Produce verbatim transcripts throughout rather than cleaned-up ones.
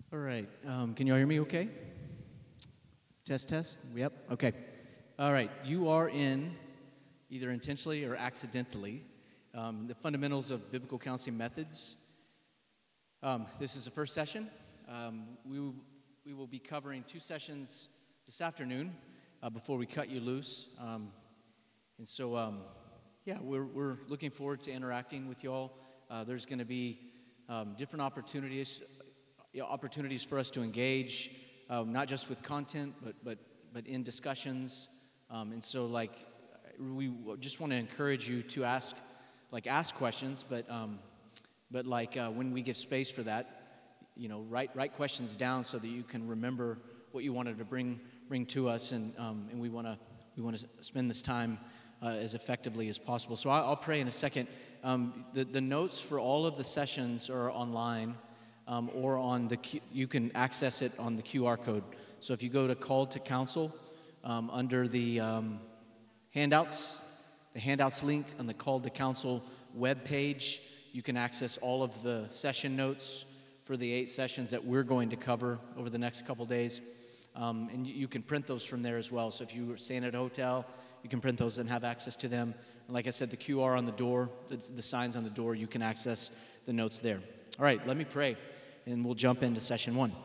All right. Um, can you all hear me okay? Test, test? Yep. Okay. All right. You are in, either intentionally or accidentally, um, the fundamentals of biblical counseling methods. Um, this is the first session. Um, we, will, we will be covering two sessions this afternoon uh, before we cut you loose. Um, and so, um, yeah, we're, we're looking forward to interacting with you all. Uh, there's going to be um, different opportunities. opportunities for us to engage, uh, not just with content, but but but in discussions. Um, and so, like, we just want to encourage you to ask, like, ask questions, but um, but like uh, when we give space for that, you know, write write questions down so that you can remember what you wanted to bring bring to us, and um, and we want to we want to spend this time uh, as effectively as possible. So I'll, I'll pray in a second. Um, the the notes for all of the sessions are online. Um, or on the Q, you can access it on the Q R code. So if you go to Call to Counsel um, under the um, handouts, the handouts link on the Call to Counsel web page, you can access all of the session notes for the eight sessions that we're going to cover over the next couple days. Um, and you, you can print those from there as well. So if you were staying at a hotel, you can print those and have access to them. And like I said, the Q R on the door, the, the signs on the door, you can access the notes there. All right, let me pray. And we'll jump into session one.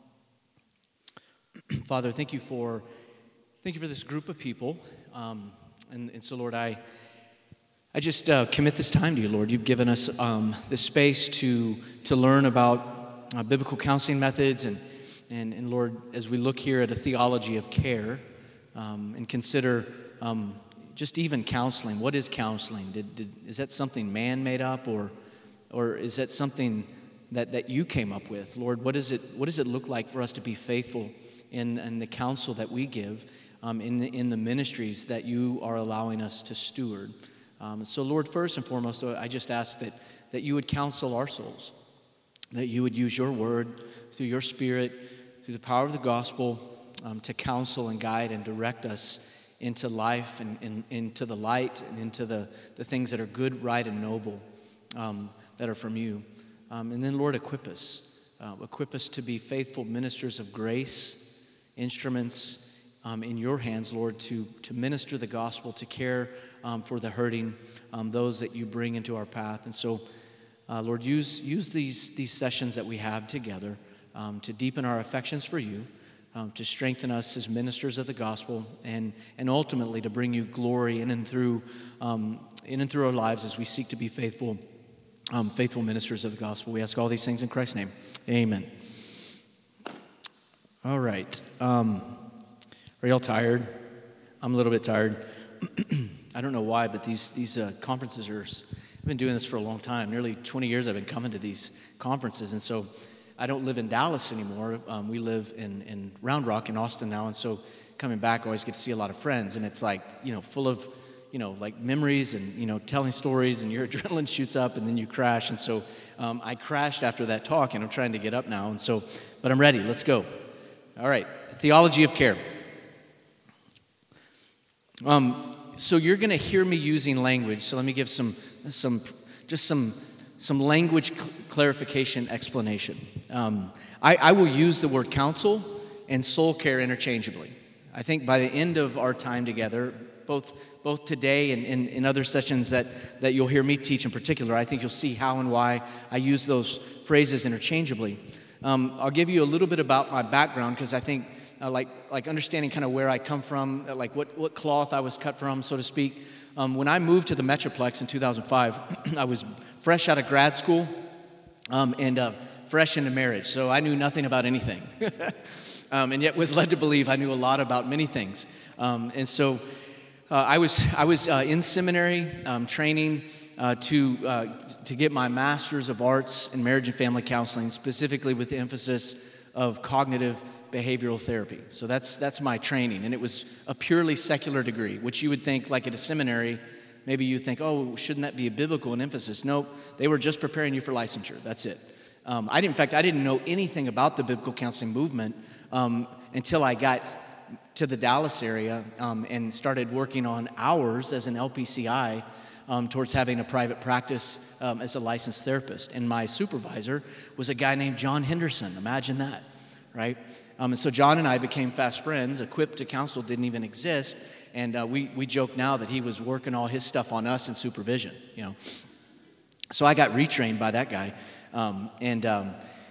Father, thank you for thank you for this group of people. Um, and, and so, Lord, I I just uh, commit this time to you, Lord. You've given us um, the space to to learn about uh, biblical counseling methods, and, and and Lord, as we look here at a theology of care um, and consider um, just even counseling. What is counseling? Did, did is that something man made up, or or is that something that, that you came up with? Lord, what is it what does it look like for us to be faithful in, in the counsel that we give, um, in, the, in the ministries that you are allowing us to steward? Um, so, Lord, first and foremost, I just ask that, that you would counsel our souls, that you would use your word through your Spirit, through the power of the gospel, um, to counsel and guide and direct us into life and, and into the light and into the, the things that are good, right, and noble, um, that are from you. Um, and then, Lord, equip us. Uh, equip us to be faithful ministers of grace, instruments um, in your hands, Lord, to, to minister the gospel, to care um, for the hurting, um, those that you bring into our path. And so, uh, Lord, use use these, these sessions that we have together um, to deepen our affections for you, um, to strengthen us as ministers of the gospel, and, and ultimately to bring you glory in and through um, in and through our lives as we seek to be faithful Um, faithful ministers of the gospel. We ask all these things in Christ's name. Amen. All right. Um, are y'all tired? I'm a little bit tired. I don't know why, but these these uh, conferences are, I've been doing this for a long time. Nearly twenty years I've been coming to these conferences. And so I don't live in Dallas anymore. Um, we live in, in Round Rock in Austin now. And so coming back, I always get to see a lot of friends. And it's like, you know, full of you know, like memories and, you know, telling stories, and your adrenaline shoots up and then you crash. And so um, I crashed after that talk, and I'm trying to get up now. And so, but I'm ready. Let's go. All right. Theology of care. Um, so you're going to hear me using language. So let me give some, some, just some, some language cl- clarification explanation. Um, I, I will use the word counsel and soul care interchangeably. I think by the end of our time together, both both today and in, in other sessions that, that you'll hear me teach in particular, I think you'll see how and why I use those phrases interchangeably. Um, I'll give you a little bit about my background, because I think uh, like like understanding kind of where I come from, uh, like what, what cloth I was cut from, so to speak. Um, when I moved to the Metroplex in two thousand five, I was fresh out of grad school um, and uh, fresh into marriage, so I knew nothing about anything. um, and yet was led to believe I knew a lot about many things. Um, and so Uh, I was I was uh, in seminary um, training uh, to uh, to get my master's of arts in marriage and family counseling, specifically with the emphasis of cognitive behavioral therapy. So that's that's my training, and it was a purely secular degree, which you would think, like at a seminary, maybe you'd think, oh, shouldn't that be a biblical an emphasis? Nope, they were just preparing you for licensure. That's it. Um, I didn't, in fact, I didn't know anything about the biblical counseling movement um, until I got to the Dallas area um, and started working on hours as an L P C I um, towards having a private practice um, as a licensed therapist. And my supervisor was a guy named John Henderson. Imagine that, right? Um, and so John and I became fast friends. Equipped to Counsel didn't even exist. And uh, we, we joke now that he was working all his stuff on us in supervision, you know. So I got retrained by that guy. Um, and, um,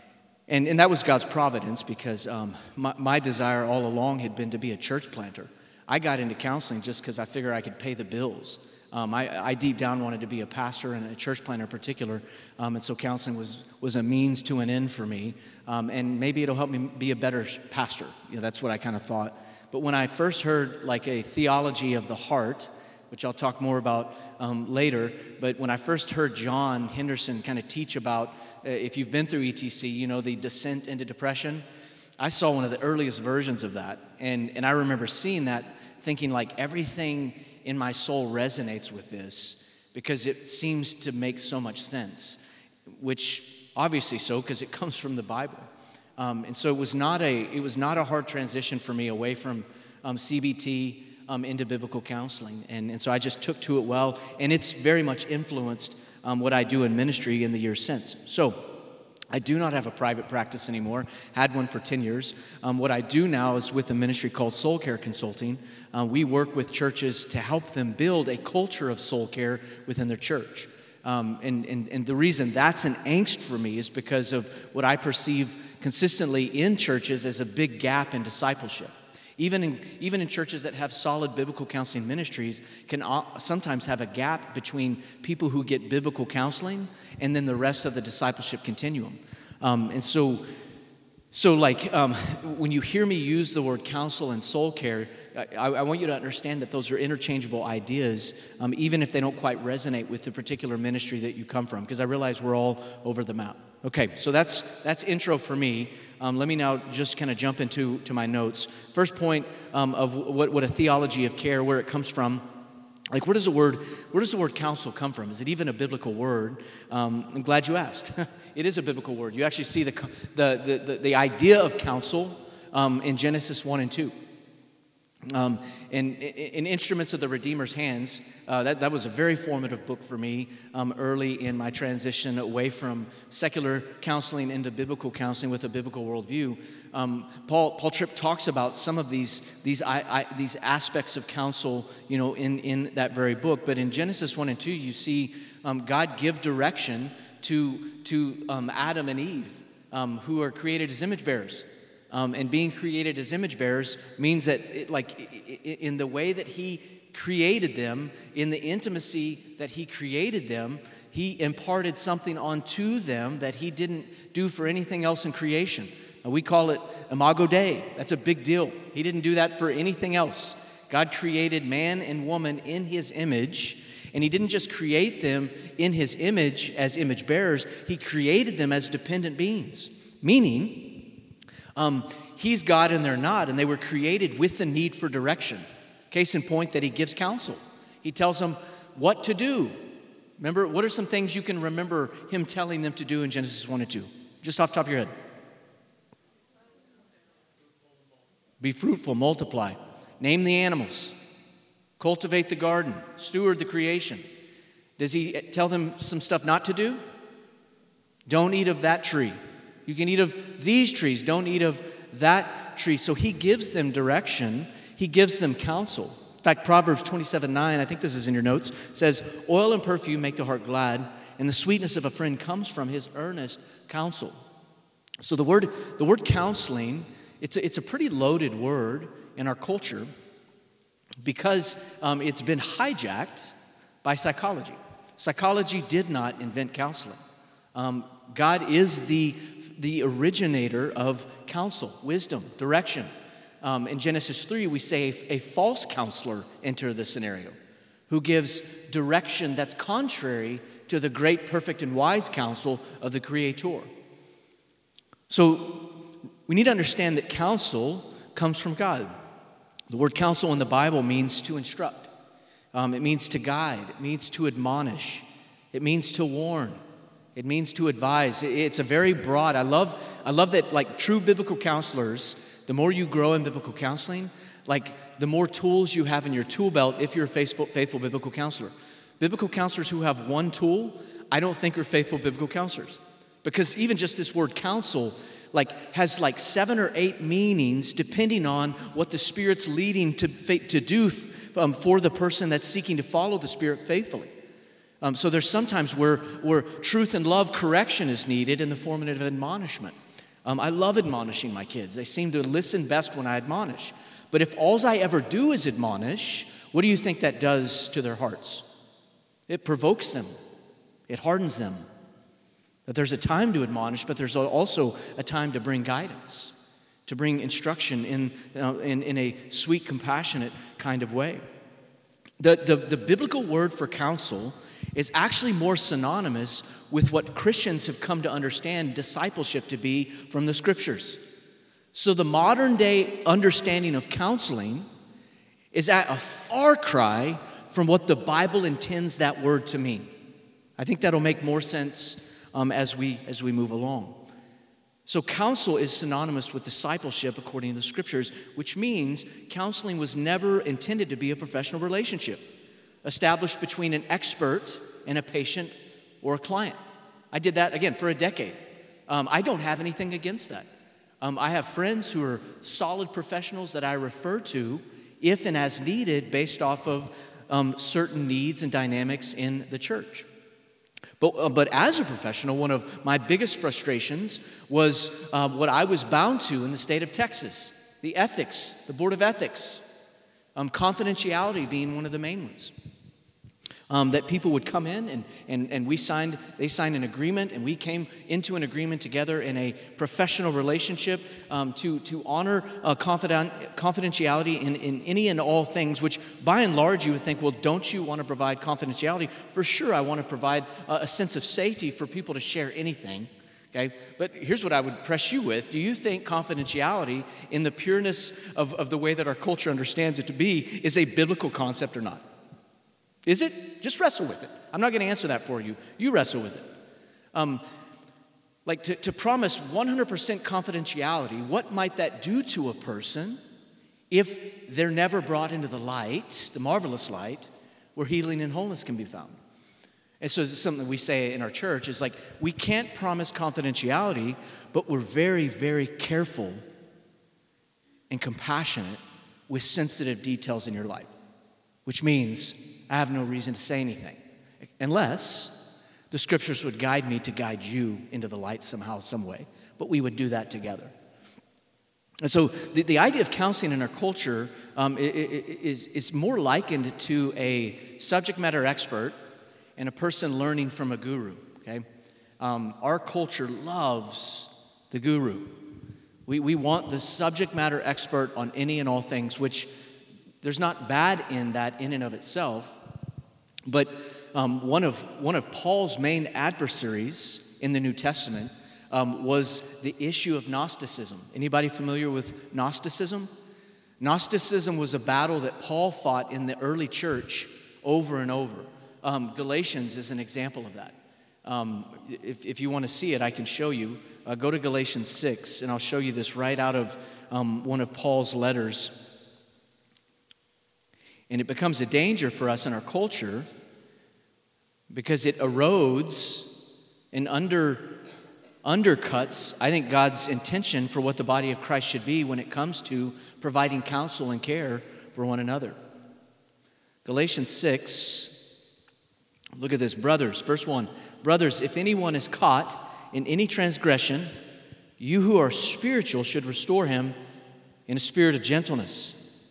and and that was God's providence, because um, my, my desire all along had been to be a church planter. I got into counseling just because I figured I could pay the bills. Um, I, I deep down wanted to be a pastor and a church planter in particular, um, and so counseling was, was a means to an end for me, um, and maybe it'll help me be a better pastor. You know, that's what I kind of thought. But when I first heard like a theology of the heart, which I'll talk more about um, later, but when I first heard John Henderson kind of teach about, uh, if you've been through E T C, you know, the descent into depression, I saw one of the earliest versions of that, and, and I remember seeing that, thinking like everything in my soul resonates with this, because it seems to make so much sense, which obviously so, because it comes from the Bible. Um, and so it was not a it was not a hard transition for me away from um, C B T um, into biblical counseling, and, and so I just took to it well, and it's very much influenced um, what I do in ministry in the years since. So I do not have a private practice anymore. Had one for ten years. Um, what I do now is with a ministry called Soul Care Consulting. Uh, we work with churches to help them build a culture of soul care within their church. Um, and, and, and the reason that's an angst for me is because of what I perceive consistently in churches as a big gap in discipleship. Even in, even in churches that have solid biblical counseling ministries can sometimes have a gap between people who get biblical counseling and then the rest of the discipleship continuum. Um, and so, so like um, when you hear me use the word counsel and soul care, I, I want you to understand that those are interchangeable ideas, um, even if they don't quite resonate with the particular ministry that you come from, because I realize we're all over the map. Okay, so that's that's intro for me. Um, let me now just kind of jump into to my notes. First point um, of what, what a theology of care, where it comes from. Like, where does the word where does the word counsel come from? Is it even a biblical word? Um, I'm glad you asked. It is a biblical word. You actually see the the the, the, the idea of counsel um, in Genesis one and two. Um, and in Instruments of the Redeemer's Hands, uh, that, that was a very formative book for me um, early in my transition away from secular counseling into biblical counseling with a biblical worldview. Um, Paul Paul Tripp talks about some of these these I, I, these aspects of counsel, you know, in, in that very book. But in Genesis one and two, you see um, God give direction to to um, Adam and Eve, um, who are created as image bearers. Um, and being created as image bearers means that, it, like, in the way that He created them, in the intimacy that He created them, He imparted something onto them that He didn't do for anything else in creation. Now, we call it Imago Dei. That's a big deal. He didn't do that for anything else. God created man and woman in His image, and He didn't just create them in His image as image bearers. He created them as dependent beings, meaning Um, He's God and they're not, and they were created with the need for direction. Case in point that He gives counsel. He tells them what to do. Remember, what are some things you can remember Him telling them to do in Genesis one and two? Just off the top of your head. Be fruitful, multiply. Name the animals. Cultivate the garden. Steward the creation. Does He tell them some stuff not to do? Don't eat of that tree. You can eat of these trees. Don't eat of that tree. So He gives them direction. He gives them counsel. In fact, Proverbs twenty-seven nine, I think this is in your notes, says, oil and perfume make the heart glad, and the sweetness of a friend comes from his earnest counsel. So the word, the word counseling, it's a, it's a pretty loaded word in our culture because um, it's been hijacked by psychology. Psychology did not invent counseling. Um, God is the, the originator of counsel, wisdom, direction. Um, in Genesis three, we say a, a false counselor entered the scenario who gives direction that's contrary to the great, perfect, and wise counsel of the Creator. So we need to understand that counsel comes from God. The word counsel in the Bible means to instruct. Um, it means to guide. It means to admonish. It means to warn. It means to advise. It's a very broad. I love, I love that, like, true biblical counselors, the more you grow in biblical counseling, like, the more tools you have in your tool belt if you're a faithful, faithful biblical counselor. Biblical counselors who have one tool, I don't think are faithful biblical counselors. Because even just this word counsel, like, has like seven or eight meanings depending on what the Spirit's leading to, to do um, for the person that's seeking to follow the Spirit faithfully. Um, so there's sometimes where, where truth and love correction is needed in the form of admonishment. Um, I love admonishing my kids. They seem to listen best when I admonish. But if all I ever do is admonish, what do you think that does to their hearts? It provokes them. It hardens them. But there's a time to admonish, but there's also a time to bring guidance, to bring instruction in, uh, in, in a sweet, compassionate kind of way. The, the, the biblical word for counsel is actually more synonymous with what Christians have come to understand discipleship to be from the Scriptures. So the modern day understanding of counseling is at a far cry from what the Bible intends that word to mean. I think that'll make more sense um, as we as we move along. So counsel is synonymous with discipleship according to the Scriptures, which means counseling was never intended to be a professional relationship established between an expert and a patient or a client. I did that, again, for a decade. Um, I don't have anything against that. Um, I have friends who are solid professionals that I refer to if and as needed based off of um, certain needs and dynamics in the church. But, uh, but as a professional, one of my biggest frustrations was uh, what I was bound to in the state of Texas, the ethics, the Board of Ethics, um, confidentiality being one of the main ones. Um, that people would come in and, and, and we signed, they signed an agreement, and we came into an agreement together in a professional relationship um, to, to honor uh, confident, confidentiality in, in any and all things, which by and large you would think, well, don't you want to provide confidentiality? For sure, I want to provide a, a sense of safety for people to share anything. Okay? But here's what I would press you with. Do you think confidentiality in the pureness of, of the way that our culture understands it to be is a biblical concept or not? Is it? Just wrestle with it. I'm not going to answer that for you. You wrestle with it. Um, like to, to promise one hundred percent confidentiality, what might that do to a person if they're never brought into the light, the marvelous light, where healing and wholeness can be found? And so this is something that we say in our church is like, we can't promise confidentiality, but we're very, very careful and compassionate with sensitive details in your life, which means I have no reason to say anything, unless the Scriptures would guide me to guide you into the light somehow, some way. But we would do that together. And so the, the idea of counseling in our culture um, is, is more likened to a subject matter expert and a person learning from a guru, okay? Um, our culture loves the guru. We, we want the subject matter expert on any and all things, which there's not bad in that in and of itself, but um, one of one of Paul's main adversaries in the New Testament um, was the issue of Gnosticism. Anybody familiar with Gnosticism? Gnosticism was a battle that Paul fought in the early church over and over. Um, Galatians is an example of that. Um, if, if you want to see it, I can show you. Uh, go to Galatians six, and I'll show you this right out of um, one of Paul's letters. And it becomes a danger for us in our culture because it erodes and under, undercuts, I think, God's intention for what the body of Christ should be when it comes to providing counsel and care for one another. Galatians six, look at this. Brothers, verse one. Brothers, if anyone is caught in any transgression, you who are spiritual should restore him in a spirit of gentleness.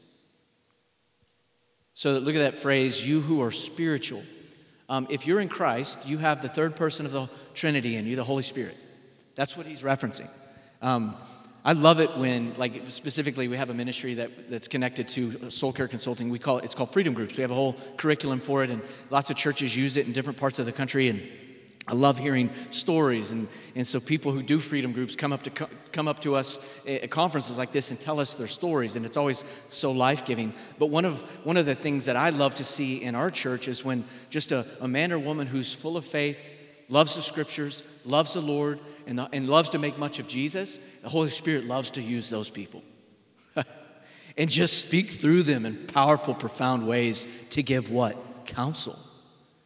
So look at that phrase, you who are spiritual. Um, if you're in Christ, you have the third person of the Trinity in you, the Holy Spirit. That's what he's referencing. Um, I love it when, like specifically, we have a ministry that, that's connected to Soul Care Consulting. We call it, it's called Freedom Groups. We have a whole curriculum for it, and lots of churches use it in different parts of the country. And I love hearing stories, and, and so people who do freedom groups come up to come up to us at conferences like this and tell us their stories, and it's always so life-giving. But one of one of the things that I love to see in our church is when just a, a man or woman who's full of faith, loves the Scriptures, loves the Lord, and, the, and loves to make much of Jesus, the Holy Spirit loves to use those people and just speak through them in powerful, profound ways to give what? Counsel.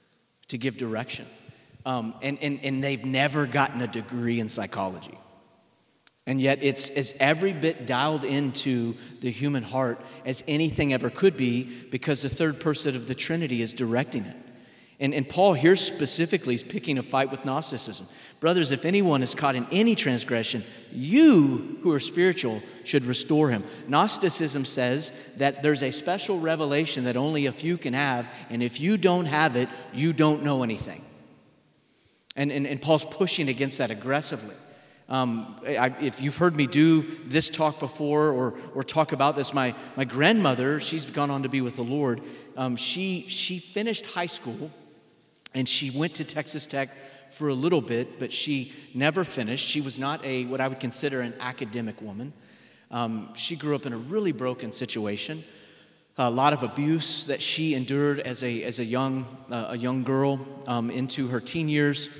to give direction. Um, and, and, and they've never gotten a degree in psychology. And yet it's as every bit dialed into the human heart as anything ever could be, because the third person of the Trinity is directing it. And, and Paul here specifically is picking a fight with Gnosticism. Brothers, if anyone is caught in any transgression, you who are spiritual should restore him. Gnosticism says that there's a special revelation that only a few can have, and if you don't have it, you don't know anything. And, and, and Paul's pushing against that aggressively. Um, I, if you've heard me do this talk before or or talk about this, my, my grandmother, she's gone on to be with the Lord. Um, she, she finished high school, and she went to Texas Tech for a little bit, but she never finished. She was not a what I would consider an academic woman. Um, she grew up in a really broken situation. A lot of abuse that she endured as a as a young uh, a young girl um, into her teen years,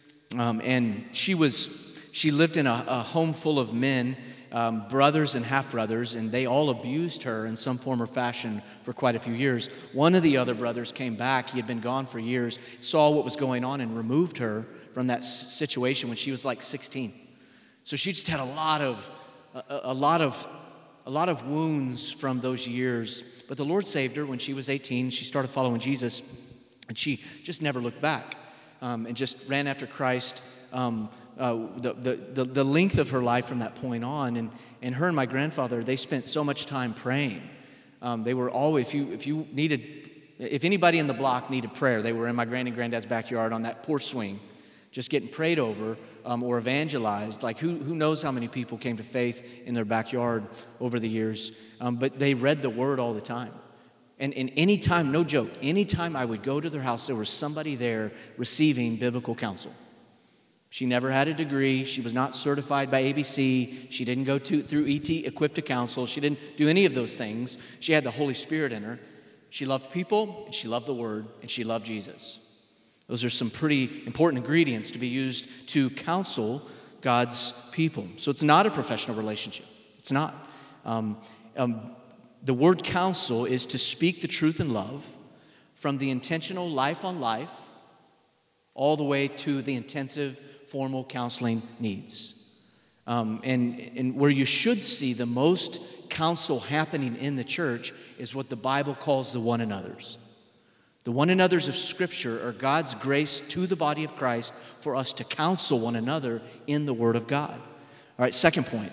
um, and she was she lived in a, a home full of men, um, brothers and half brothers, and they all abused her in some form or fashion for quite a few years. One of the other brothers came back. He had been gone for years, saw what was going on, and removed her from that s- situation when she was like sixteen. So she just had a lot of a, a lot of a lot of wounds from those years. But the Lord saved her when she was eighteen. She started following Jesus, and she just never looked back, um, and just ran after Christ. Um, uh, the, the, the, the length of her life from that point on, and, and her and my grandfather, they spent so much time praying. Um, they were always, if you if you needed, if anybody in the block needed prayer, they were in my grand and granddad's backyard on that porch swing, just getting prayed over um, or evangelized. Like who who knows how many people came to faith in their backyard over the years? Um, but they read the Word all the time. And, and any time, no joke, any time I would go to their house, there was somebody there receiving biblical counsel. She never had a degree. She was not certified by A B C. She didn't go to, through E T, equipped to counsel. She didn't do any of those things. She had the Holy Spirit in her. She loved people, and she loved the Word, and she loved Jesus. Those are some pretty important ingredients to be used to counsel God's people. So it's not a professional relationship. It's not. Um, um, the word counsel is to speak the truth in love from the intentional life on life all the way to the intensive formal counseling needs. Um, and, and where you should see the most counsel happening in the church is what the Bible calls the one another's. The one another's of Scripture are God's grace to the body of Christ for us to counsel one another in the Word of God. All right, second point.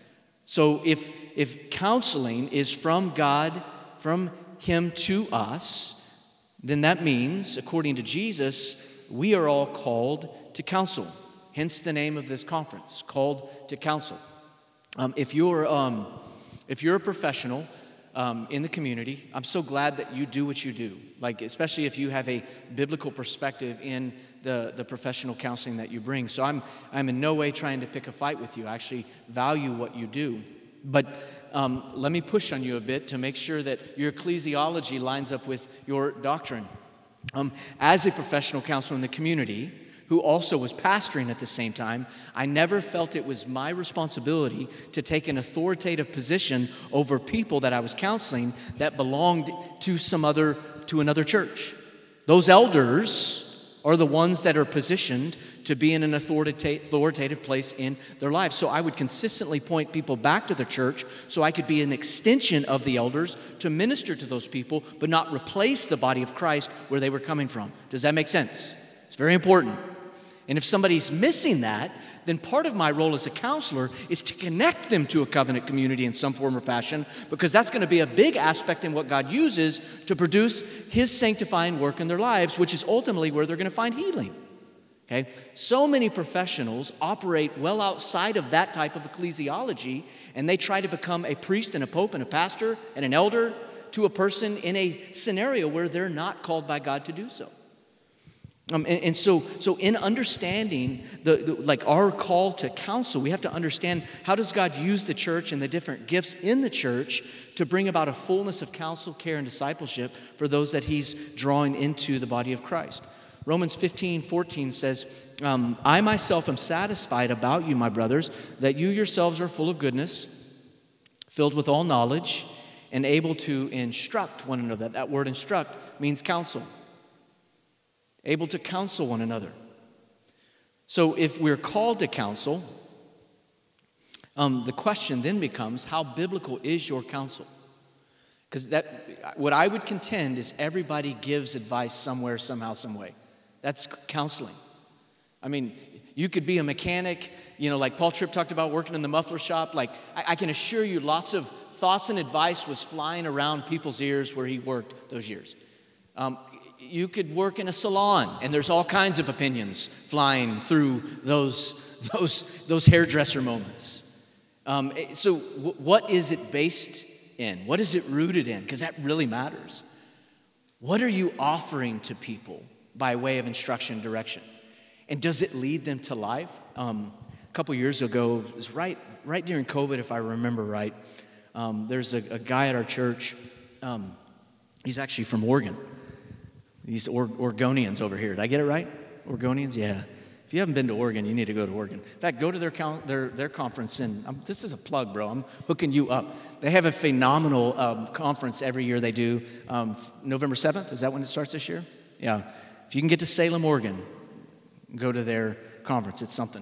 So if, if counseling is from God, from Him to us, then that means, according to Jesus, we are all called to counsel. Hence the name of this conference, Called to Counsel. Um, if you're um, if you're a professional um, in the community, I'm so glad that you do what you do. Like, especially if you have a biblical perspective in the, the professional counseling that you bring. So I'm I'm in no way trying to pick a fight with you. I actually value what you do. But um, let me push on you a bit to make sure that your ecclesiology lines up with your doctrine. Um, as a professional counselor in the community, who also was pastoring at the same time, I never felt it was my responsibility to take an authoritative position over people that I was counseling that belonged to some other, to another church. Those elders are the ones that are positioned to be in an authoritative place in their lives. So I would consistently point people back to the church so I could be an extension of the elders to minister to those people, but not replace the body of Christ where they were coming from. Does that make sense? It's very important. And if somebody's missing that, then part of my role as a counselor is to connect them to a covenant community in some form or fashion, because that's going to be a big aspect in what God uses to produce His sanctifying work in their lives, which is ultimately where they're going to find healing. Okay? So many professionals operate well outside of that type of ecclesiology, and they try to become a priest and a pope and a pastor and an elder to a person in a scenario where they're not called by God to do so. Um, and, and so, so in understanding the, the like our call to counsel, we have to understand, how does God use the church and the different gifts in the church to bring about a fullness of counsel, care, and discipleship for those that He's drawing into the body of Christ. Romans fifteen fourteen says, um, I myself am satisfied about you, my brothers, that you yourselves are full of goodness, filled with all knowledge, and able to instruct one another. That word instruct means counsel. able to counsel one another. So if we're called to counsel, um, the question then becomes, how biblical is your counsel? Because that, what I would contend is everybody gives advice somewhere, somehow, some way. That's counseling. I mean, you could be a mechanic, you know, like Paul Tripp talked about working in the muffler shop. Like, I, I can assure you lots of thoughts and advice was flying around people's ears where he worked those years. Um, you could work in a salon, and there's all kinds of opinions flying through those, those, those hairdresser moments. Um, so w- what is it based in? What is it rooted in? Because that really matters. What are you offering to people by way of instruction and direction? And does it lead them to life? Um, a couple years ago, it was right, right during COVID, if I remember right, um, there's a, a guy at our church. Um, he's actually from Oregon. These or- Oregonians over here. Did I get it right? Oregonians? Yeah. If you haven't been to Oregon, you need to go to Oregon. In fact, go to their con- their, their conference. And um, this is a plug, bro. I'm hooking you up. They have a phenomenal um, conference every year they do. Um, November seventh, is that when it starts this year? Yeah. If you can get to Salem, Oregon, go to their conference. It's something.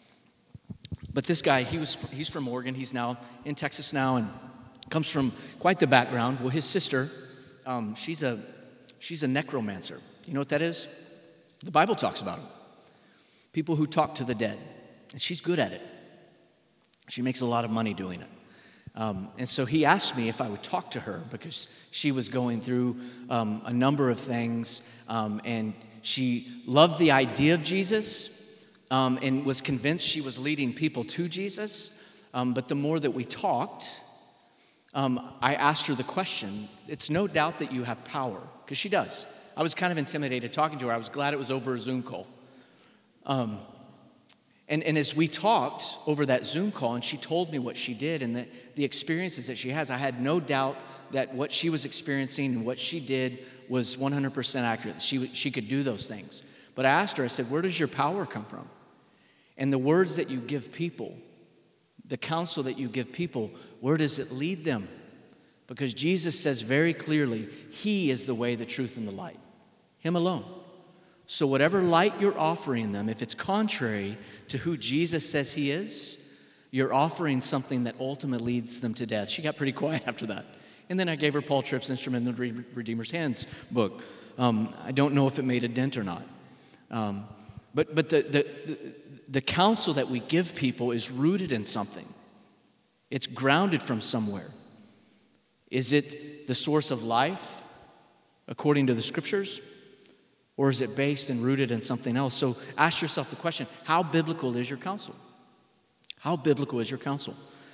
But this guy, he was he's from Oregon. He's now in Texas now and comes from quite the background. Well, his sister, um, she's a she's a necromancer. You know what that is? The Bible talks about it. People who talk to the dead. And she's good at it. She makes a lot of money doing it. Um, and so he asked me if I would talk to her because she was going through um, a number of things, um, and she loved the idea of Jesus um, and was convinced she was leading people to Jesus. Um, but the more that we talked, um, I asked her the question, it's no doubt that you have power, because she does. I was kind of intimidated talking to her. I was glad it was over a Zoom call. Um, and, and as we talked over that Zoom call, and she told me what she did and the, the experiences that she has, I had no doubt that what she was experiencing and what she did was one hundred percent accurate. She, she could do those things. But I asked her, I said, where does your power come from? And the words that you give people, the counsel that you give people, where does it lead them? Because Jesus says very clearly, He is the way, the truth, and the light. Him alone. So whatever light you're offering them, if it's contrary to who Jesus says He is, you're offering something that ultimately leads them to death. She got pretty quiet after that. And then I gave her Paul Tripp's Instrument in the Redeemer's Hands book. Um, I don't know if it made a dent or not. Um, but but the, the, the, the counsel that we give people is rooted in something. It's grounded from somewhere. Is it the source of life according to the Scriptures? Or is it based and rooted in something else? So ask yourself the question, how biblical is your counsel? How biblical is your counsel?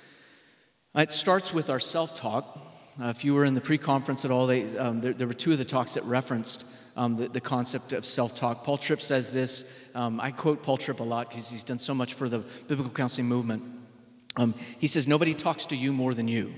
It starts with our self-talk. Uh, if you were in the pre-conference at all, they, um, there, there were two of the talks that referenced um, the, the concept of self-talk. Paul Tripp says this. Um, I quote Paul Tripp a lot because he's done so much for the biblical counseling movement. Um, he says, nobody talks to you more than you.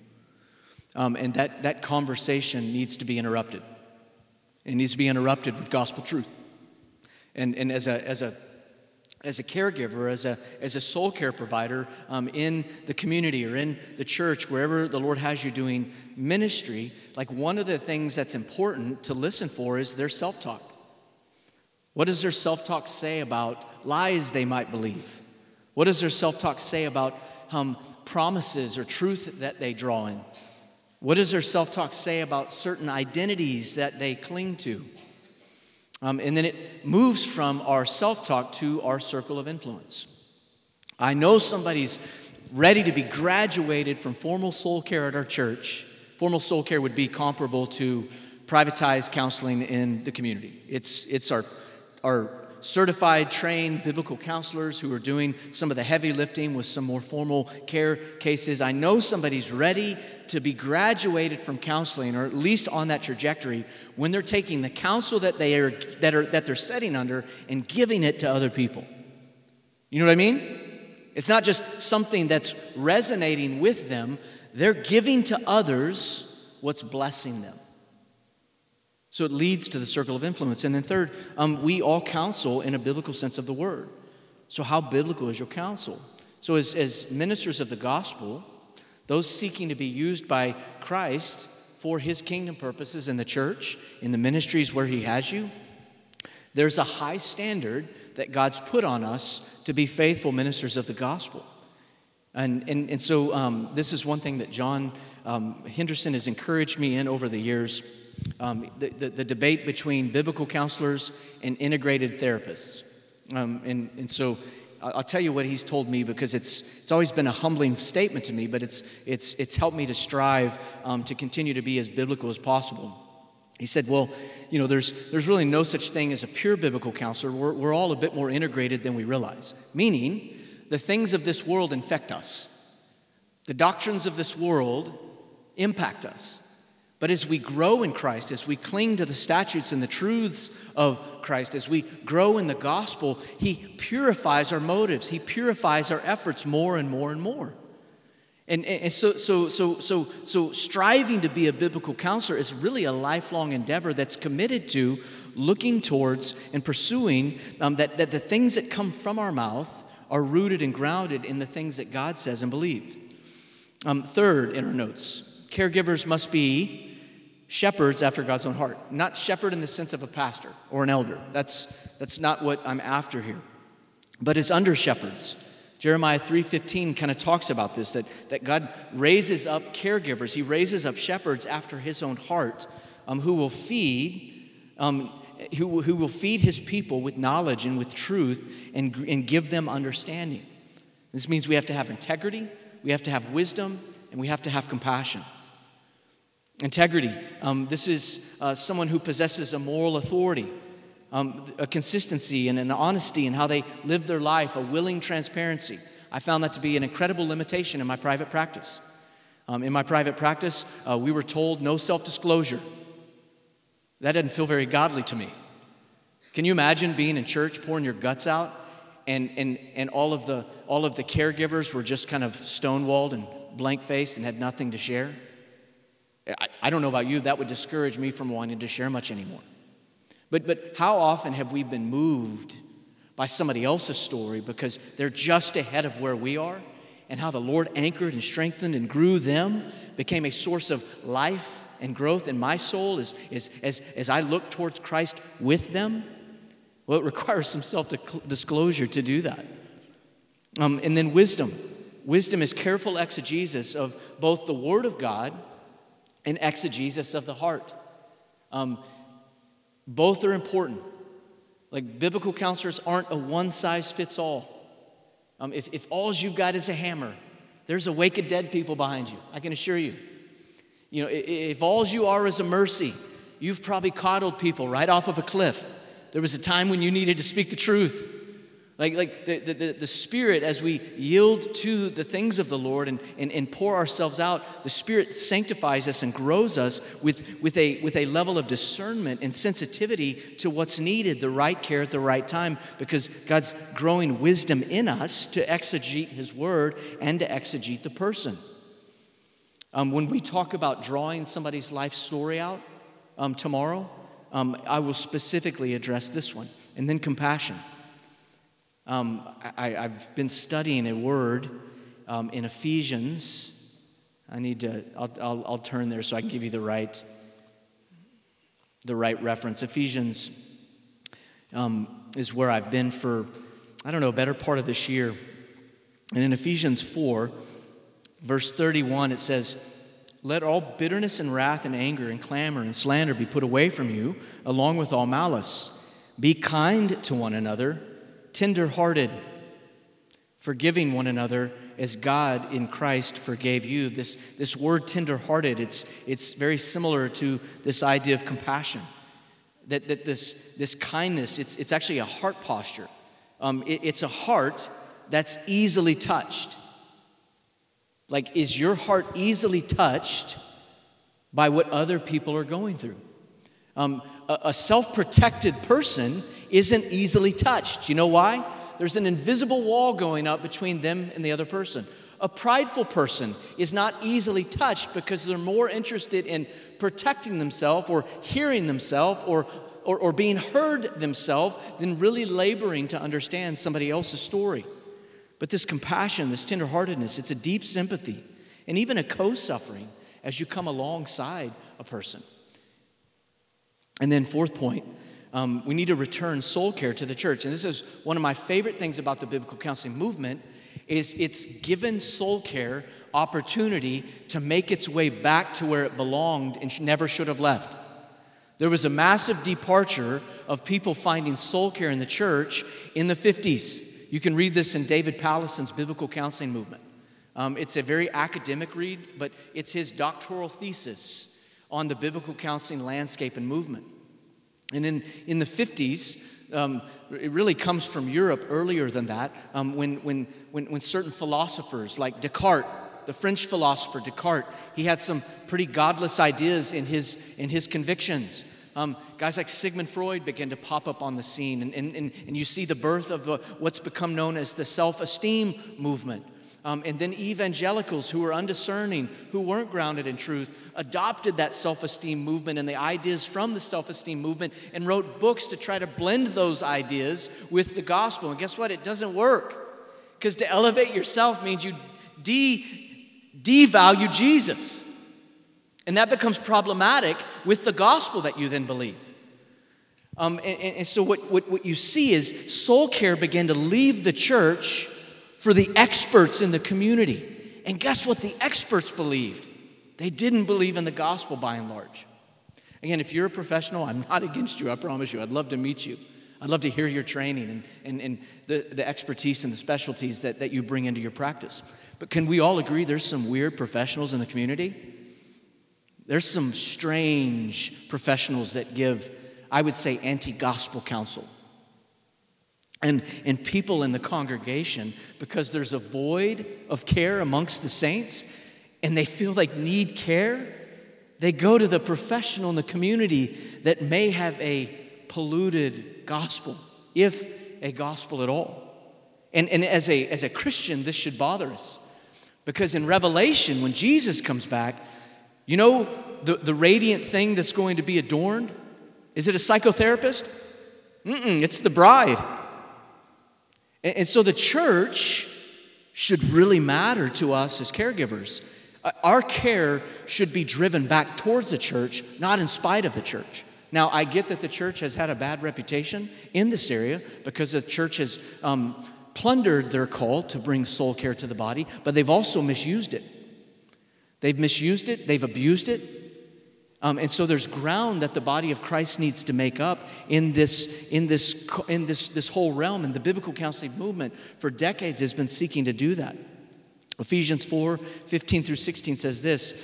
Um, and that, that conversation needs to be interrupted. It needs to be interrupted with gospel truth. And, and as a, as a As a caregiver, as a as a soul care provider um, in the community or in the church, wherever the Lord has you doing ministry, like one of the things that's important to listen for is their self-talk. What does their self-talk say about lies they might believe? What does their self-talk say about um, promises or truth that they draw in? What does their self-talk say about certain identities that they cling to? Um, and then it moves from our self-talk to our circle of influence. I know somebody's ready to be graduated from formal soul care at our church. Formal soul care would be comparable to privatized counseling in the community. It's, it's our, our certified, trained biblical counselors who are doing some of the heavy lifting with some more formal care cases. I know somebody's ready to be graduated from counseling, or at least on that trajectory, when they're taking the counsel that they are that are that they're setting under and giving it to other people. You know what I mean? It's not just something that's resonating with them. They're giving to others what's blessing them. So it leads to the circle of influence. And then third, um, we all counsel in a biblical sense of the word. So how biblical is your counsel? So as, as ministers of the gospel, those seeking to be used by Christ for His kingdom purposes in the church, in the ministries where He has you, There's a high standard that God's put on us to be faithful ministers of the gospel. And, and, and so um, this is one thing that John um, Henderson has encouraged me in over the years, um, the, the, the debate between biblical counselors and integrated therapists. Um, and, and so I'll tell you what he's told me, because it's it's always been a humbling statement to me, but it's it's it's helped me to strive um, to continue to be as biblical as possible. He said, well, you know, there's there's really no such thing as a pure biblical counselor. We're, we're all a bit more integrated than we realize, meaning the things of this world infect us. The doctrines of this world impact us. But as we grow in Christ, as we cling to the statutes and the truths of Christ, as we grow in the gospel, He purifies our motives. He purifies our efforts more and more and more. And, and so, so, so, so, so striving to be a biblical counselor is really a lifelong endeavor that's committed to looking towards and pursuing um, that, that the things that come from our mouth are rooted and grounded in the things that God says and believes. Um, third, in our notes, caregivers must be shepherds after God's own heart. Not shepherd in the sense of a pastor or an elder. That's, that's not what I'm after here. But as under shepherds. Jeremiah three fifteen kind of talks about this, that, that God raises up caregivers. He raises up shepherds after His own heart um, who will feed um, who, who will feed His people with knowledge and with truth and, and give them understanding. This means we have to have integrity, we have to have wisdom, and we have to have compassion. Integrity. Um, this is uh, someone who possesses a moral authority, um, a consistency and an honesty in how they live their life, a willing transparency. I found that to be an incredible limitation in my private practice. Um, in my private practice, uh, we were told no self-disclosure. That doesn't feel very godly to me. Can you imagine being in church, pouring your guts out, and and and all of the all of the caregivers were just kind of stonewalled and blank-faced and had nothing to share? I, I don't know about you, that would discourage me from wanting to share much anymore. But but how often have we been moved by somebody else's story because they're just ahead of where we are, and how the Lord anchored and strengthened and grew them, became a source of life and growth in my soul as, as, as, as I look towards Christ with them? Well, it requires some self-disclosure to do that. Um, and then wisdom. Wisdom is careful exegesis of both the Word of God and exegesis of the heart. Um, both are important. Like, biblical counselors aren't a one-size-fits-all. Um, if, if all you've got is a hammer, there's a wake of dead people behind you, I can assure you. You know, if, if all you are is a mercy, you've probably coddled people right off of a cliff. There was a time when you needed to speak the truth. Like, like the, the, the Spirit, as we yield to the things of the Lord and, and, and pour ourselves out, the Spirit sanctifies us and grows us with, with, a, with a level of discernment and sensitivity to what's needed, the right care at the right time, because God's growing wisdom in us to exegete His Word and to exegete the person. Um, when we talk about drawing somebody's life story out um, tomorrow, um, I will specifically address this one, and then compassion. Um, I, I've been studying a word um, in Ephesians. I need to, I'll, I'll, I'll turn there so I can give you the right, the right reference. Ephesians um, is where I've been for, I don't know, a better part of this year. And in Ephesians four, verse thirty-one, it says, "Let all bitterness and wrath and anger and clamor and slander be put away from you, along with all malice. Be kind to one another, tender-hearted, forgiving one another as God in Christ forgave you." This, this word tender-hearted, it's, it's very similar to this idea of compassion. That, that this, this kindness, it's, it's actually a heart posture. Um, it, it's a heart that's easily touched. Like, is your heart easily touched by what other people are going through? Um, a, a self-protected person isn't easily touched. You know why? There's an invisible wall going up between them and the other person. A prideful person is not easily touched because they're more interested in protecting themselves or hearing themselves or, or, or being heard themselves than really laboring to understand somebody else's story. But this compassion, this tenderheartedness, it's a deep sympathy and even a co-suffering as you come alongside a person. And then fourth point, Um, we need to return soul care to the church. And this is one of my favorite things about the biblical counseling movement is it's given soul care opportunity to make its way back to where it belonged and never should have left. There was a massive departure of people finding soul care in the church in the fifties. You can read this in David Pallison's Biblical Counseling Movement. Um, it's a very academic read, but it's his doctoral thesis on the biblical counseling landscape and movement. And in, in the fifties, um, it really comes from Europe earlier than that, um, when, when, when, when certain philosophers like Descartes, the French philosopher Descartes, he had some pretty godless ideas in his, in his convictions. Um, guys like Sigmund Freud began to pop up on the scene, and, and, and, and you see the birth of the, what's become known as the self-esteem movement. Um, and then evangelicals who were undiscerning, who weren't grounded in truth, adopted that self-esteem movement and the ideas from the self-esteem movement and wrote books to try to blend those ideas with the gospel. And guess what? It doesn't work. Because to elevate yourself means you de, devalue Jesus. And that becomes problematic with the gospel that you then believe. Um, and, and so what, what, what you see is soul care began to leave the church for the experts in the community. And guess what the experts believed? They didn't believe in the gospel by and large. Again, if you're a professional, I'm not against you, I promise you. I'd love to meet you. I'd love to hear your training and, and, and the, the expertise and the specialties that, that you bring into your practice. But can we all agree there's some weird professionals in the community? There's some strange professionals that give, I would say, anti-gospel counsel. And, and people in the congregation, because there's a void of care amongst the saints, and they feel like need care, they go to the professional in the community that may have a polluted gospel, if a gospel at all. And, and as a, as a Christian, this should bother us. Because in Revelation, when Jesus comes back, you know the, the radiant thing that's going to be adorned? Is it a psychotherapist? Mm-mm, it's the bride. And, and so the church should really matter to us as caregivers. Our care should be driven back towards the church, not in spite of the church. Now, I get that the church has had a bad reputation in this area because the church has um, plundered their call to bring soul care to the body, but they've also misused it. They've misused it, they've abused it. Um, and so there's ground that the body of Christ needs to make up in this, in this, in this, this whole realm. And the biblical counseling movement for decades has been seeking to do that. Ephesians four, fifteen through sixteen says this.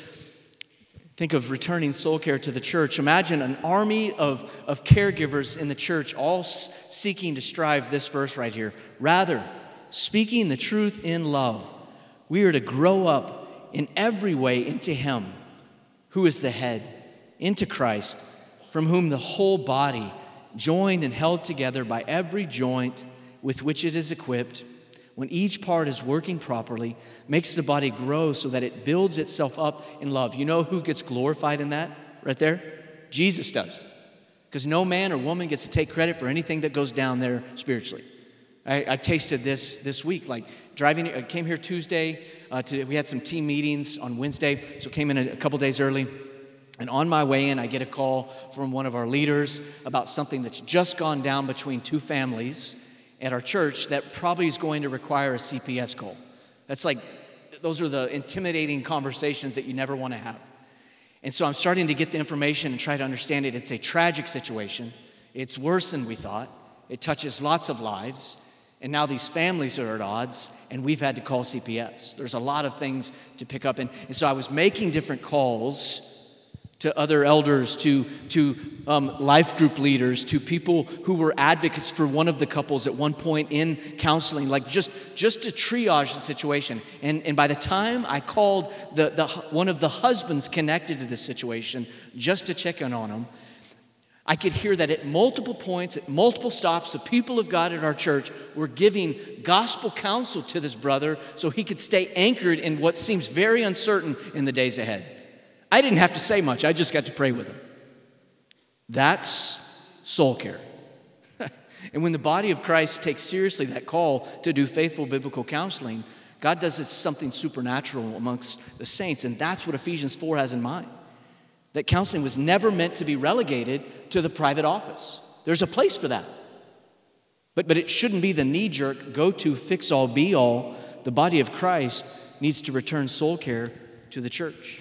Think of returning soul care to the church. Imagine an army of, of caregivers in the church all s- seeking to strive this verse right here. Rather, speaking the truth in love, we are to grow up in every way into Him who is the head, into Christ, from whom the whole body, joined and held together by every joint with which it is equipped, when each part is working properly, makes the body grow so that it builds itself up in love. You know who gets glorified in that right there? Jesus does. Because no man or woman gets to take credit for anything that goes down there spiritually. I, I tasted this this week, like driving, I came here Tuesday, uh, to, we had some team meetings on Wednesday, so came in a, a couple days early. And on my way in, I get a call from one of our leaders about something that's just gone down between two families at our church that probably is going to require a C P S call. That's like, those are the intimidating conversations that you never want to have. And so I'm starting to get the information and try to understand it. It's a tragic situation. It's worse than we thought. It touches lots of lives. And now these families are at odds, and we've had to call C P S. There's a lot of things to pick up. And, and so I was making different calls to other elders, to, to um, life group leaders, to people who were advocates for one of the couples at one point in counseling, like just, just to triage the situation. And, and by the time I called the, the, one of the husbands connected to this situation just to check in on him, I could hear that at multiple points, at multiple stops, the people of God at our church were giving gospel counsel to this brother so he could stay anchored in what seems very uncertain in the days ahead. I didn't have to say much. I just got to pray with him. That's soul care. And when the body of Christ takes seriously that call to do faithful biblical counseling, God does something supernatural amongst the saints. And that's what Ephesians four has in mind. That counseling was never meant to be relegated to the private office. There's a place for that. But, but it shouldn't be the knee-jerk, go-to, fix-all, be-all. The body of Christ needs to return soul care to the church.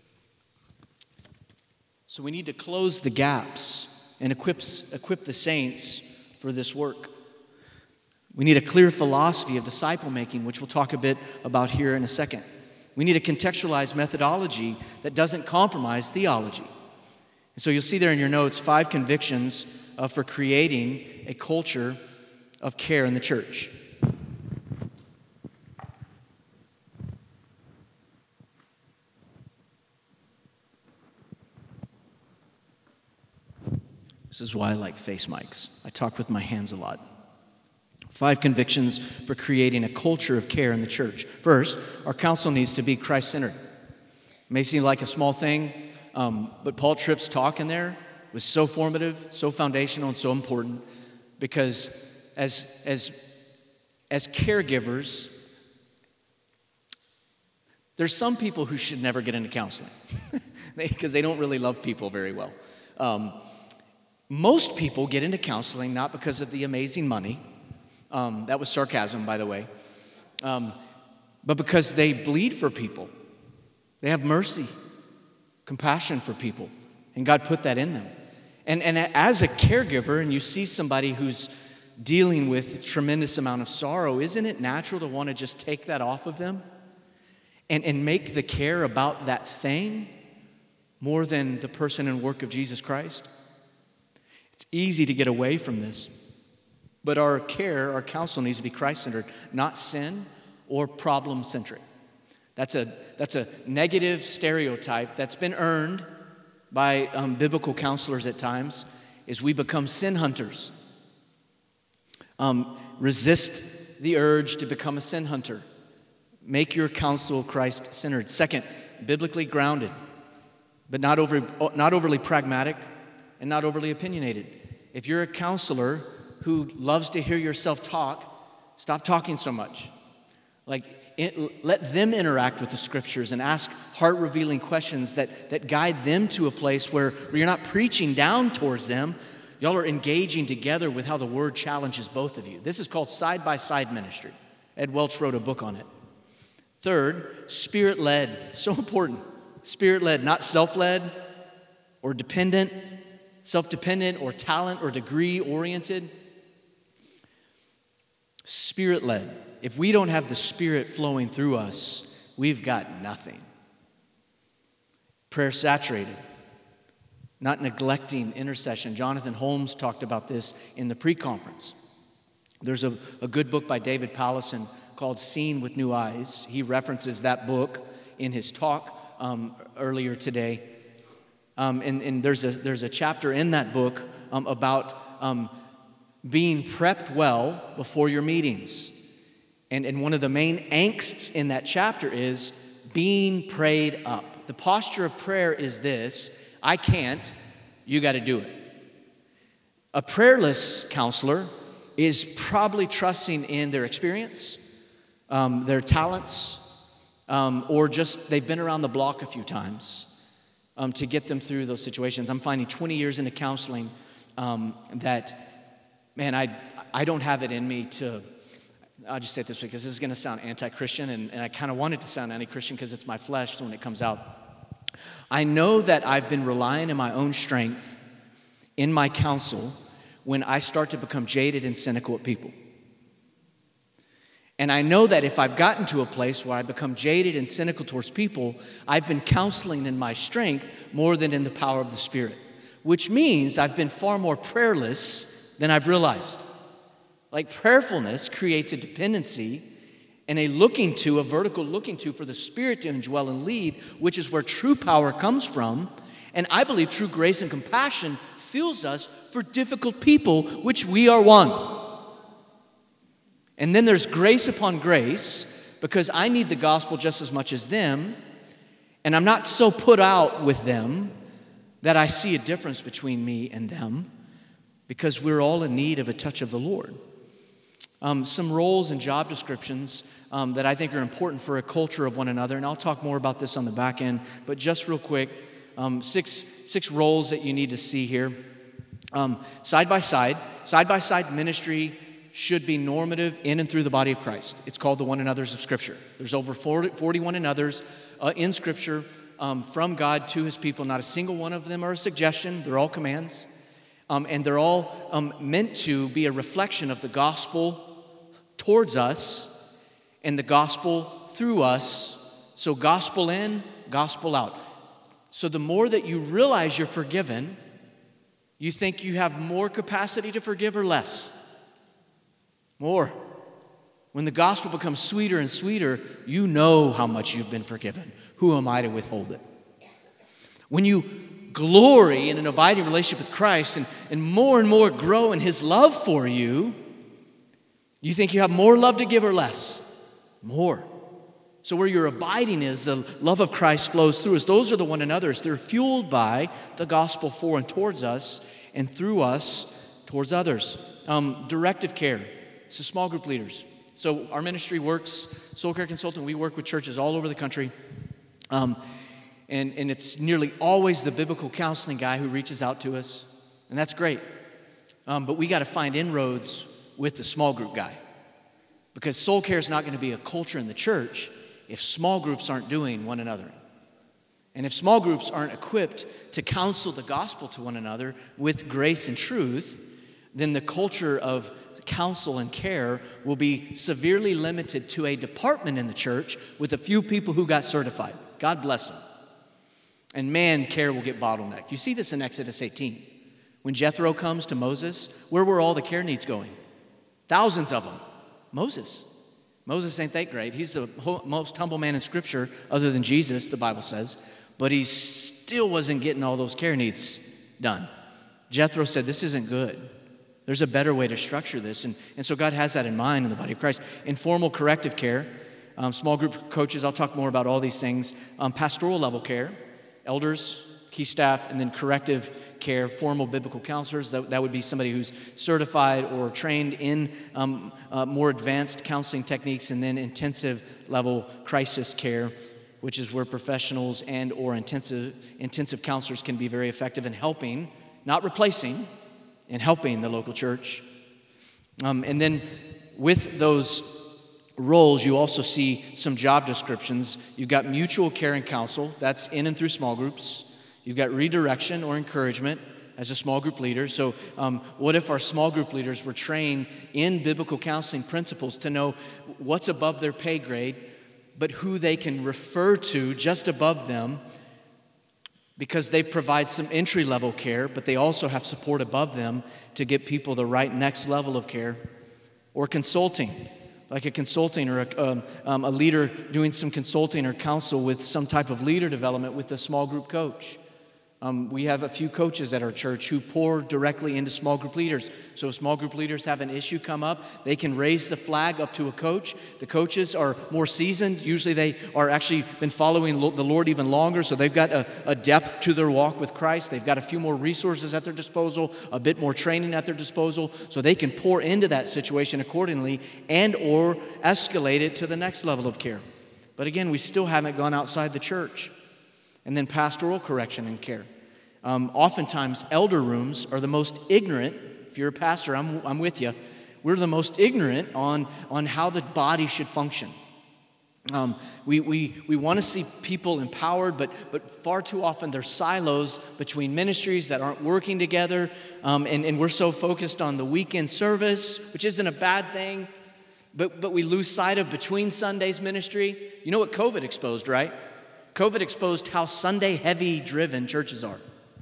So we need to close the gaps and equip, equip the saints for this work. We need a clear philosophy of disciple making, which we'll talk a bit about here in a second. We need a contextualized methodology that doesn't compromise theology. And so you'll see there in your notes five convictions uh, for creating a culture of care in the church. This is why I like face mics. I talk with my hands a lot. Five convictions for creating a culture of care in the church. First, our counsel needs to be Christ-centered. It may seem like a small thing, um, but Paul Tripp's talk in there was so formative, so foundational, and so important because as, as, as caregivers, there's some people who should never get into counseling because they don't really love people very well. Um, most people get into counseling not because of the amazing money. Um, that was sarcasm, by the way. Um, but because they bleed for people. They have mercy, compassion for people. And God put that in them. And, and as a caregiver, and you see somebody who's dealing with a tremendous amount of sorrow, isn't it natural to want to just take that off of them? And, and make the care about that thing more than the person and work of Jesus Christ? It's easy to get away from this. But our care, our counsel needs to be Christ-centered, not sin or problem-centric. That's a, that's a negative stereotype that's been earned by um, biblical counselors at times, is we become sin hunters. Um, resist the urge to become a sin hunter. Make your counsel Christ-centered. Second, biblically grounded, but not, over, not overly pragmatic and not overly opinionated. If you're a counselor who loves to hear yourself talk, stop talking so much. Like, it, let them interact with the scriptures and ask heart-revealing questions that, that guide them to a place where, where you're not preaching down towards them. Y'all are engaging together with how the word challenges both of you. This is called side-by-side ministry. Ed Welch wrote a book on it. Third, spirit-led. So important. Spirit-led, not self-led or dependent, self-dependent or talent or degree-oriented. Spirit-led. If we don't have the Spirit flowing through us, we've got nothing. Prayer-saturated. Not neglecting intercession. Jonathan Holmes talked about this in the pre-conference. There's a, a good book by David Pallison called Seen with New Eyes. He references that book in his talk um, earlier today. Um, and, and there's a there's a chapter in that book um, about um, being prepped well before your meetings. And, and one of the main angsts in that chapter is being prayed up. The posture of prayer is this: I can't, you got to do it. A prayerless counselor is probably trusting in their experience, um, their talents, um, or just they've been around the block a few times um, to get them through those situations. I'm finding twenty years into counseling um, that, man, I, I don't have it in me to, I'll just say it this way because this is going to sound anti-Christian, and, and I kind of want it to sound anti-Christian because it's my flesh when it comes out. I know that I've been relying on my own strength in my counsel when I start to become jaded and cynical at people. And I know that if I've gotten to a place where I become jaded and cynical towards people, I've been counseling in my strength more than in the power of the Spirit, which means I've been far more prayerless than I've realized. Like, prayerfulness creates a dependency and a looking to, a vertical looking to for the Spirit to indwell and lead, which is where true power comes from. And I believe true grace and compassion fills us for difficult people, which we are one. And then there's grace upon grace, because I need the gospel just as much as them, and I'm not so put out with them that I see a difference between me and them, because we're all in need of a touch of the Lord. Um, some roles and job descriptions um, that I think are important for a culture of one another, and I'll talk more about this on the back end, but just real quick, um, six, six roles that you need to see here. Um, side by side, side by side ministry should be normative in and through the body of Christ. It's called the one another's of Scripture. There's over forty, forty one another's uh, in Scripture um, from God to his people. Not a single one of them are a suggestion. They're all commands. Um, and they're all um, meant to be a reflection of the gospel towards us and the gospel through us. So gospel in, gospel out. So the more that you realize you're forgiven, you think you have more capacity to forgive or less? More. When the gospel becomes sweeter and sweeter, you know how much you've been forgiven. Who am I to withhold it? When you glory in an abiding relationship with Christ and, and more and more grow in his love for you, you think you have more love to give or less? More. So where your abiding is, the love of Christ flows through us. Those are the one another's. They're fueled by the gospel for and towards us and through us towards others. Um, directive care. So small group leaders. So our ministry works, Soul Care Consultant, we work with churches all over the country. Um, and, and it's nearly always the biblical counseling guy who reaches out to us. And that's great. Um, but we got to find inroads with the small group guy. Because soul care is not going to be a culture in the church if small groups aren't doing one another. And if small groups aren't equipped to counsel the gospel to one another with grace and truth, then the culture of counsel and care will be severely limited to a department in the church with a few people who got certified. God bless them. And man, care will get bottlenecked. You see this in Exodus eighteen. When Jethro comes to Moses, where were all the care needs going? Thousands of them. Moses. Moses ain't that great. He's the most humble man in Scripture other than Jesus, the Bible says. But he still wasn't getting all those care needs done. Jethro said, this isn't good. There's a better way to structure this. And, and so God has that in mind in the body of Christ. Informal corrective care, um, small group coaches, I'll talk more about all these things. Um, pastoral level care, elders, key staff, and then corrective care, formal biblical counselors. That, that would be somebody who's certified or trained in um, uh, more advanced counseling techniques, and then intensive level crisis care, which is where professionals and or intensive intensive counselors can be very effective in helping, not replacing, in helping the local church. Um, and then with those roles, you also see some job descriptions. You've got mutual care and counsel. That's in and through small groups. You've got redirection or encouragement as a small group leader. So um, what if our small group leaders were trained in biblical counseling principles to know what's above their pay grade, but who they can refer to just above them, because they provide some entry-level care, but they also have support above them to get people the right next level of care. Or consulting, like a consulting or a, um, um, a leader doing some consulting or counsel with some type of leader development with a small group coach. Um, we have a few coaches at our church who pour directly into small group leaders. So if small group leaders have an issue come up, they can raise the flag up to a coach. The coaches are more seasoned. Usually they are actually been following lo- the Lord even longer, so they've got a, a depth to their walk with Christ. They've got a few more resources at their disposal, a bit more training at their disposal, so they can pour into that situation accordingly and or escalate it to the next level of care. But again, we still haven't gone outside the church. And then pastoral correction and care. Um, oftentimes, elder rooms are the most ignorant. If you're a pastor, I'm, I'm with you. We're the most ignorant on, on how the body should function. Um, we we, we want to see people empowered, but, but far too often there's silos between ministries that aren't working together. Um, and, and we're so focused on the weekend service, which isn't a bad thing, but, but we lose sight of between Sundays ministry. You know what COVID exposed, right? COVID exposed how Sunday-heavy driven churches are.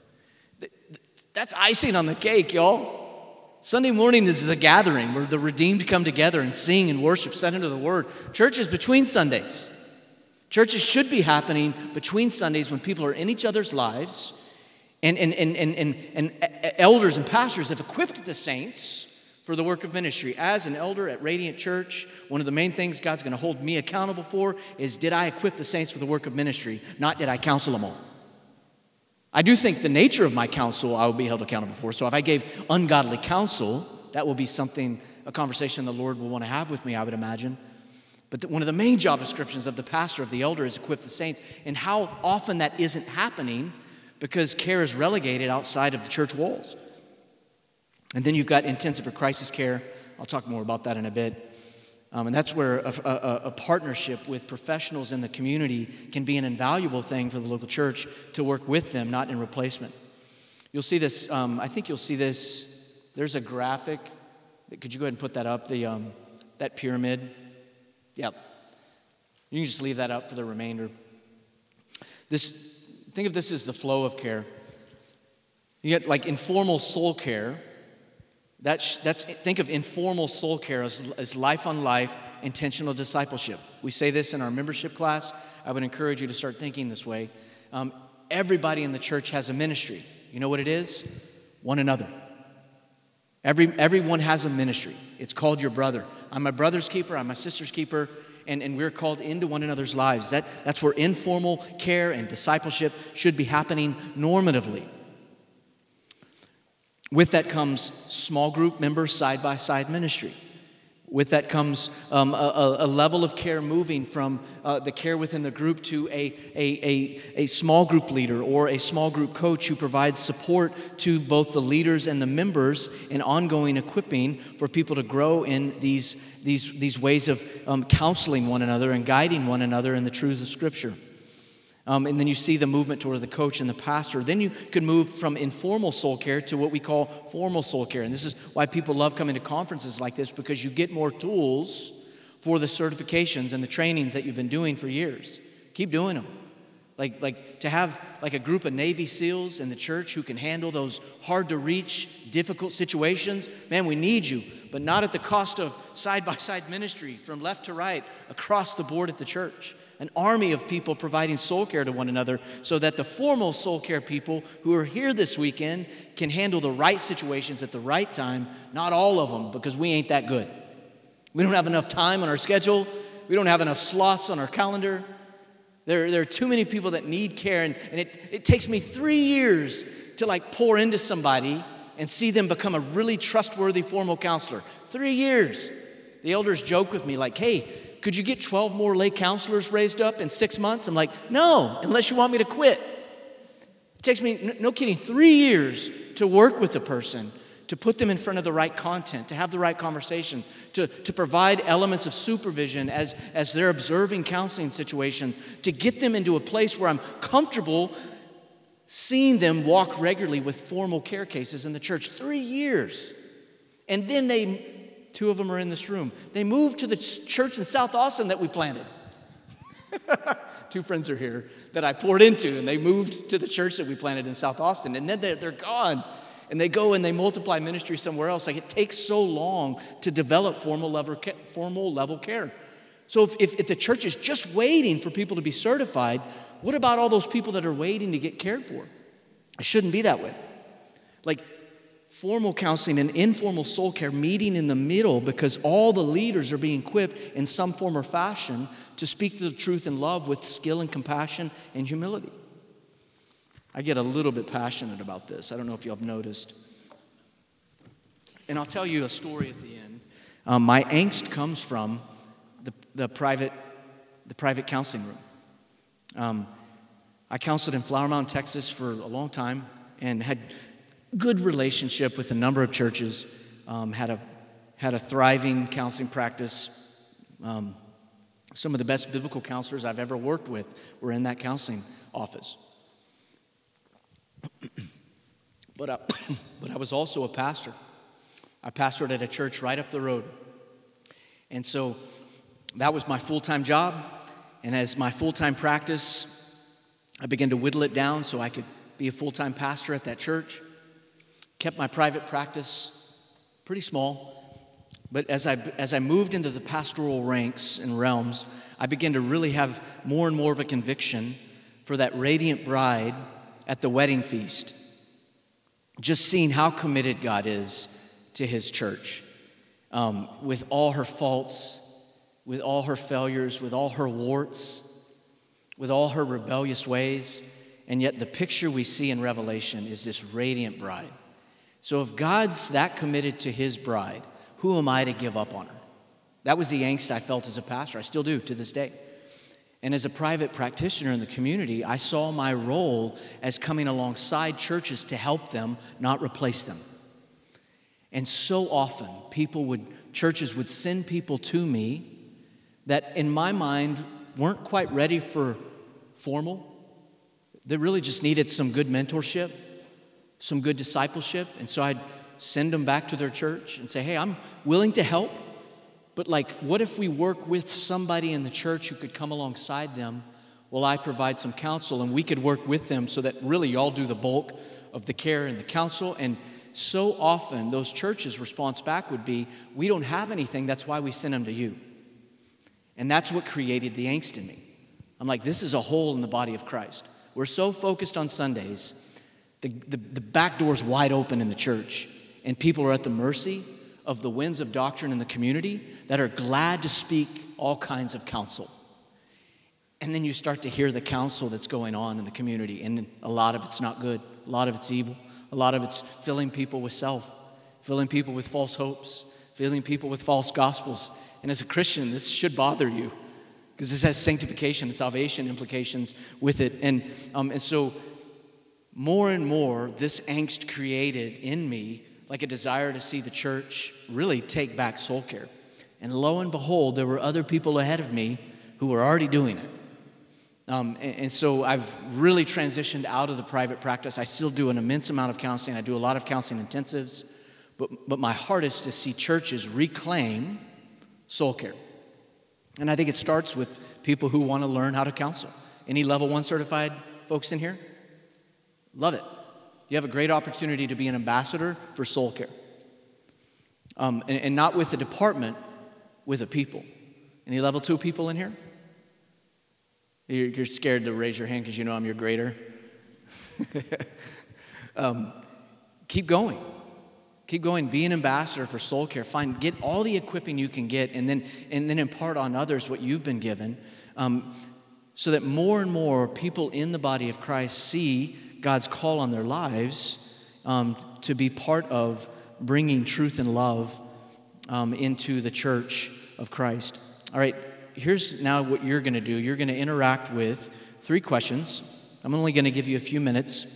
That's icing on the cake, y'all. Sunday morning is the gathering where the redeemed come together and sing and worship, set into the Word. Church is between Sundays. Churches should be happening between Sundays when people are in each other's lives, and, and, and, and, and, and elders and pastors have equipped the saints for the work of ministry. As an elder at Radiant Church, one of the main things God's going to hold me accountable for is, did I equip the saints for the work of ministry, not did I counsel them all. I do think the nature of my counsel I will be held accountable for. So if I gave ungodly counsel, that will be something, a conversation the Lord will want to have with me, I would imagine. But the, one of the main job descriptions of the pastor, of the elder, is equip the saints. And how often that isn't happening because care is relegated outside of the church walls. And then you've got intensive or crisis care. I'll talk more about that in a bit. Um, and that's where a, a, a partnership with professionals in the community can be an invaluable thing for the local church to work with them, not in replacement. You'll see this, um, I think you'll see this, there's a graphic. Could you go ahead and put that up, the um, that pyramid? Yep. You can just leave that up for the remainder. This, think of this as the flow of care. You get like informal soul care. That's, that's, think of informal soul care as, as life on life, intentional discipleship. We say this in our membership class. I would encourage you to start thinking this way. Um, everybody in the church has a ministry. You know what it is? One another. Every, everyone has a ministry. It's called your brother. I'm my brother's keeper. I'm my sister's keeper. And, and we're called into one another's lives. That, that's where informal care and discipleship should be happening normatively. With that comes small group member side-by-side ministry. With that comes um, a, a level of care moving from uh, the care within the group to a, a, a, a small group leader or a small group coach who provides support to both the leaders and the members in ongoing equipping for people to grow in these, these, these ways of um, counseling one another and guiding one another in the truths of Scripture. Um, and then you see the movement toward the coach and the pastor. Then you could move from informal soul care to what we call formal soul care. And this is why people love coming to conferences like this, because you get more tools for the certifications and the trainings that you've been doing for years. Keep doing them. Like, like to have like a group of Navy SEALs in the church who can handle those hard-to-reach, difficult situations. Man, we need you, but not at the cost of side-by-side ministry from left to right across the board at the church. An army of people providing soul care to one another so that the formal soul care people who are here this weekend can handle the right situations at the right time, not all of them, because we ain't that good. We don't have enough time on our schedule. We don't have enough slots on our calendar. There, there are too many people that need care, and, and it, it takes me three years to like pour into somebody and see them become a really trustworthy formal counselor. Three years. The elders joke with me like, hey, could you get twelve more lay counselors raised up in six months? I'm like, no, unless you want me to quit. It takes me, no kidding, three years to work with a person, to put them in front of the right content, to have the right conversations, to, to provide elements of supervision as, as they're observing counseling situations, to get them into a place where I'm comfortable seeing them walk regularly with formal care cases in the church. Three years. And then they... Two of them are in this room. They moved to the church in South Austin that we planted. Two friends are here that I poured into, and they moved to the church that we planted in South Austin. And then they're, they're gone, and they go and they multiply ministry somewhere else. Like, it takes so long to develop formal level, formal level care. So if, if, if the church is just waiting for people to be certified, what about all those people that are waiting to get cared for? It shouldn't be that way. Like, formal counseling and informal soul care meeting in the middle, because all the leaders are being equipped in some form or fashion to speak the truth in love with skill and compassion and humility. I get a little bit passionate about this. I don't know if you have noticed. And I'll tell you a story at the end. Um, my angst comes from the, the private the private counseling room. Um, I counseled in Flower Mound, Texas for a long time and had good relationship with a number of churches, um, had a had a thriving counseling practice. Um, some of the best biblical counselors I've ever worked with were in that counseling office. but, I, but I was also a pastor. I pastored at a church right up the road. And so that was my full-time job. And as my full-time practice, I began to whittle it down so I could be a full-time pastor at that church. Kept my private practice pretty small, but as I as I moved into the pastoral ranks and realms, I began to really have more and more of a conviction for that radiant bride at the wedding feast. Just seeing how committed God is to His church, um, with all her faults, with all her failures, with all her warts, with all her rebellious ways, and yet the picture we see in Revelation is this radiant bride. So if God's that committed to His bride, who am I to give up on her? That was the angst I felt as a pastor. I still do to this day. And as a private practitioner in the community, I saw my role as coming alongside churches to help them, not replace them. And so often, people would, churches would send people to me that in my mind weren't quite ready for formal. They really just needed some good mentorship, some good discipleship. And so I'd send them back to their church and say, hey, I'm willing to help, but like, what if we work with somebody in the church who could come alongside them while I provide some counsel, and we could work with them so that really y'all do the bulk of the care and the counsel. And so often those churches' response back would be, we don't have anything, that's why we send them to you. And that's what created the angst in me. I'm like, this is a hole in the body of Christ. We're so focused on Sundays, the, the, the back door's wide open in the church, and people are at the mercy of the winds of doctrine in the community that are glad to speak all kinds of counsel. And then you start to hear the counsel that's going on in the community, and a lot of it's not good. A lot of it's evil. A lot of it's filling people with self, filling people with false hopes, filling people with false gospels. And as a Christian, this should bother you because this has sanctification and salvation implications with it. And, um, and so more and more, this angst created in me like a desire to see the church really take back soul care. And lo and behold, there were other people ahead of me who were already doing it. Um, and, and so I've really transitioned out of the private practice. I still do an immense amount of counseling. I do a lot of counseling intensives. But, but my heart is to see churches reclaim soul care. And I think it starts with people who want to learn how to counsel. Any level one certified folks in here? Love it. You have a great opportunity to be an ambassador for soul care. Um, and, and not with a department, with a people. Any level two people in here? You're, you're scared to raise your hand because you know I'm your grader. um, keep going. Keep going. Be an ambassador for soul care. Find, get all the equipping you can get, and then and then impart on others what you've been given, um, so that more and more people in the body of Christ see God's call on their lives um, to be part of bringing truth and love um, into the church of Christ. All right, here's now what you're going to do. You're going to interact with three questions. I'm only going to give you a few minutes.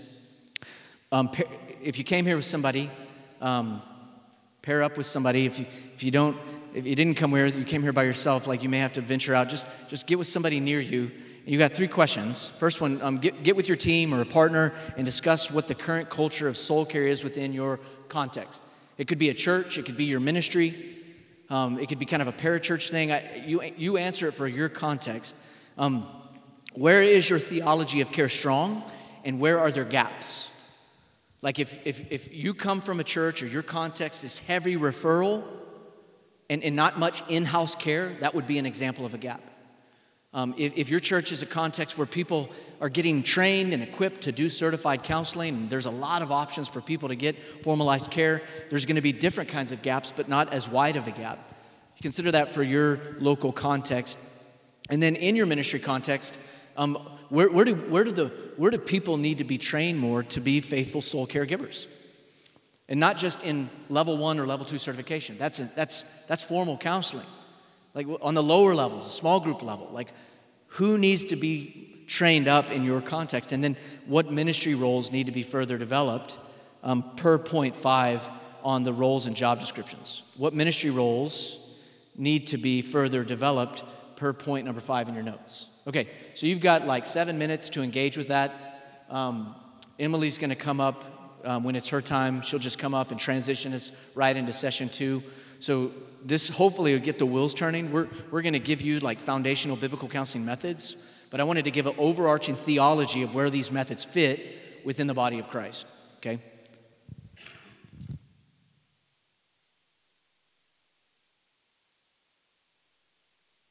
Um, if you came here with somebody, um, pair up with somebody. If you if you don't, if you didn't come here, you came here by yourself, like you may have to venture out. Just just get with somebody near you. You got three questions. First one, um, get, get with your team or a partner and discuss what the current culture of soul care is within your context. It could be a church. It could be your ministry. Um, it could be kind of a parachurch thing. I, you, you answer it for your context. Um, where is your theology of care strong, and where are there gaps? Like if, if, if you come from a church or your context is heavy referral and, and not much in-house care, that would be an example of a gap. Um, if, if your church is a context where people are getting trained and equipped to do certified counseling, and there's a lot of options for people to get formalized care, there's going to be different kinds of gaps, but not as wide of a gap. Consider that for your local context. And then in your ministry context, um, where, where, do, where, do the, where do people need to be trained more to be faithful soul caregivers? And not just in level one or level two certification. That's, a, that's, that's formal counseling. Like on the lower levels, a small group level, like who needs to be trained up in your context? And then what ministry roles need to be further developed um, per point five on the roles and job descriptions? What ministry roles need to be further developed per point number five in your notes? Okay, so you've got like seven minutes to engage with that. Um, Emily's going to come up um, when it's her time. She'll just come up and transition us right into session two. So this hopefully will get the wheels turning. We're, we're going to give you like foundational biblical counseling methods, but I wanted to give an overarching theology of where these methods fit within the body of Christ, okay?